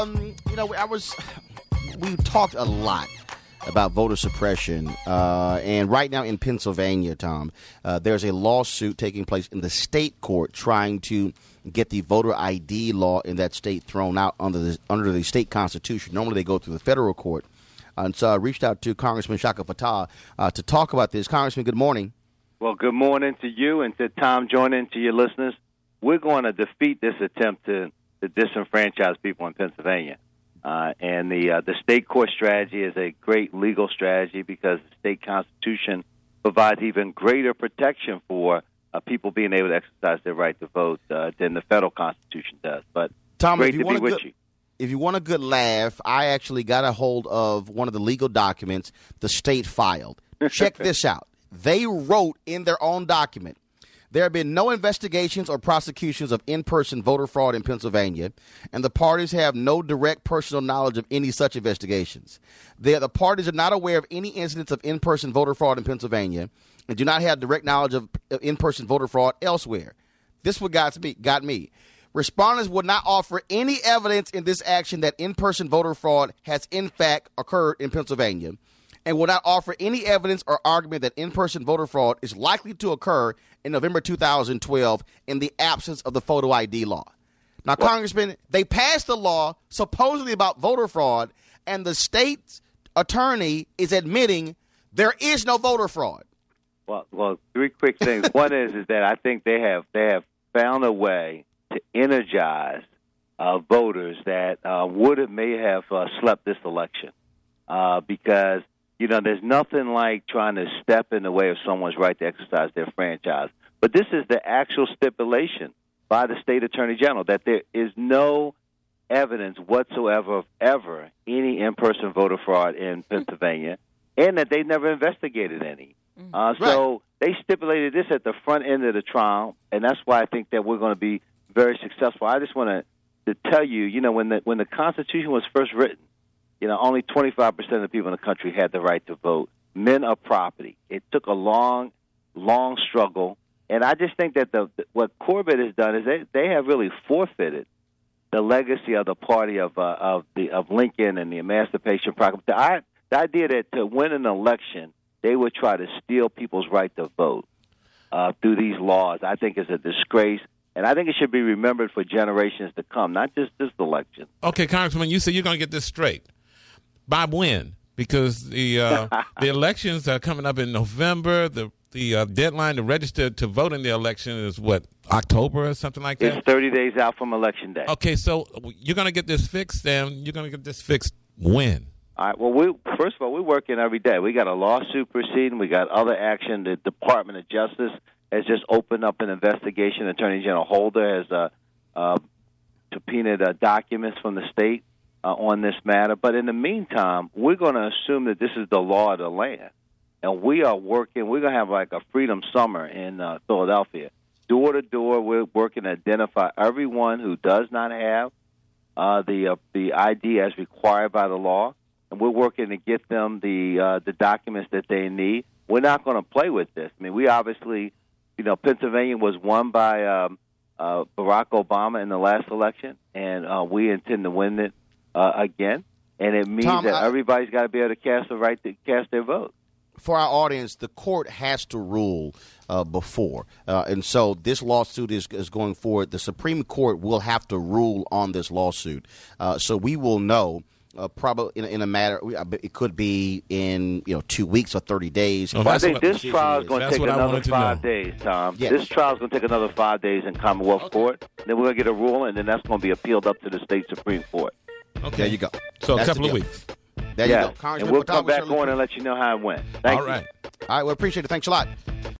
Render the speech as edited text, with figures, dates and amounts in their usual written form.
we talked a lot about voter suppression, and right now in Pennsylvania, Tom, there's a lawsuit taking place in the state court trying to get the voter ID law in that state thrown out under the state constitution. Normally they go through the federal court. And so I reached out to Congressman Shaka Fattah to talk about this. Congressman, good morning. Well, good morning to you and to Tom joining, to your listeners. We're going to defeat this attempt to disenfranchise people in Pennsylvania. And the state court strategy is a great legal strategy because the state constitution provides even greater protection for people being able to exercise their right to vote than the federal constitution does. But Tom, great to be with you. If you want a good laugh, I actually got a hold of one of the legal documents the state filed. Check this out. They wrote in their own document, there have been no investigations or prosecutions of in-person voter fraud in Pennsylvania, and the parties have no direct personal knowledge of any such investigations. The parties are not aware of any incidents of in-person voter fraud in Pennsylvania and do not have direct knowledge of in-person voter fraud elsewhere. This what got me. Respondents would not offer any evidence in this action that in-person voter fraud has in fact occurred in Pennsylvania, and will not offer any evidence or argument that in-person voter fraud is likely to occur in November 2012 in the absence of the photo ID law. Now, Congressman, they passed a law supposedly about voter fraud, and the state's attorney is admitting there is no voter fraud. Well, three quick things. One is that I think they have found a way to energize voters that may have slept this election because, there's nothing like trying to step in the way of someone's right to exercise their franchise. But this is the actual stipulation by the state attorney general that there is no evidence whatsoever of ever any in-person voter fraud in Pennsylvania, and that they never investigated any. So they stipulated this at the front end of the trial, and that's why I think that we're going to be very successful. I just want to tell you, when the Constitution was first written, only 25% of the people in the country had the right to vote. Men are property. It took a long, long struggle, and I just think that what Corbett has done is they have really forfeited the legacy of the party of Lincoln and the Emancipation Proclamation. The idea that to win an election, they would try to steal people's right to vote through these laws, I think is a disgrace. And I think it should be remembered for generations to come, not just this election. Okay, Congressman, you said you're going to get this straight. By when? Because the elections are coming up in November. The deadline to register to vote in the election is, October or something like that? It's 30 days out from Election Day. Okay, so you're going to get this fixed, and you're going to get this fixed when? All right. Well, first of all, we're working every day. We got a lawsuit proceeding. We got other action. The Department of Justice has just opened up an investigation. Attorney General Holder has subpoenaed documents from the state on this matter. But in the meantime, we're going to assume that this is the law of the land. And we are working. We're going to have like a Freedom Summer in Philadelphia. Door to door, we're working to identify everyone who does not have the ID as required by the law. And we're working to get them the documents that they need. We're not going to play with this. I mean, we obviously, Pennsylvania was won by Barack Obama in the last election, and we intend to win it again. And it means that everybody's got to be able to cast the right to cast their vote. For our audience, the court has to rule before. And so this lawsuit is going forward. The Supreme Court will have to rule on this lawsuit. So we will know probably in a matter, it could be in 2 weeks or 30 days. Well, I think this trial is going to take another 5 days, Tom. Yes. This trial is going to take another 5 days in Commonwealth Court. Then we're going to get a ruling, and then that's going to be appealed up to the state Supreme Court. Okay. There you go. So a couple of weeks. There you go. And we'll come back on and let you know how it went. Thank you. All right. We appreciate it. Thanks a lot.